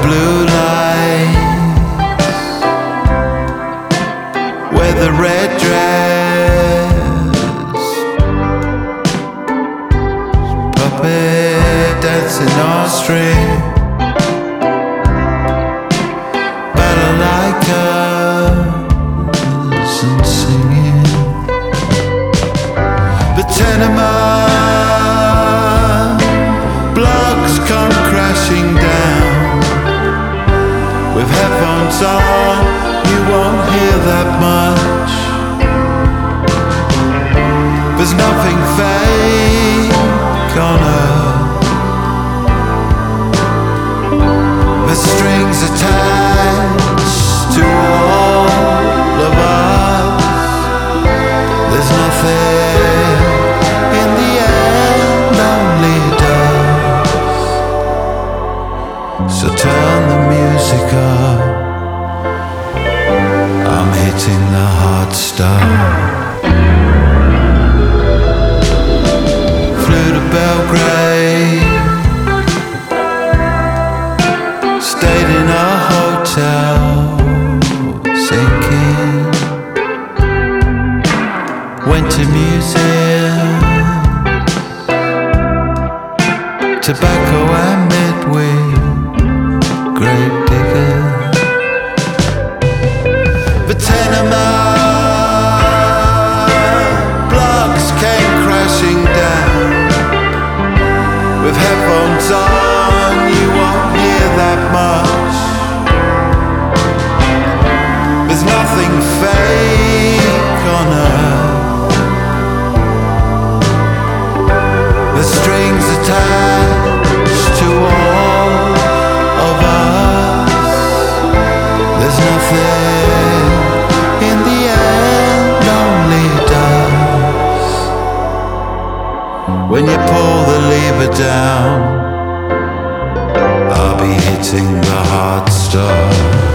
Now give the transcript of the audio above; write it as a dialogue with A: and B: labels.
A: blue lights, wear the red dress, puppet dancing on string, balalaikas and singing. But tenement blocks come crashing down. With headphones on, you won't hear that much. There's nothing fake on earth. There's strings attached to all of us. There's nothing in the end, only dust. So turn the music up, I'm hitting the hard stuff. Flew to Belgrade, stayed in a hotel, sinking. Went to museums, tobacco and midweek, grave digger. The tenement blocks came crashing down. With headphones on, you won't hear that much. There's nothing fake on earth. The strings attached to all of us. There's nothing in the end, only dust. When you pull the lever down, I'll be hitting the hard stuff.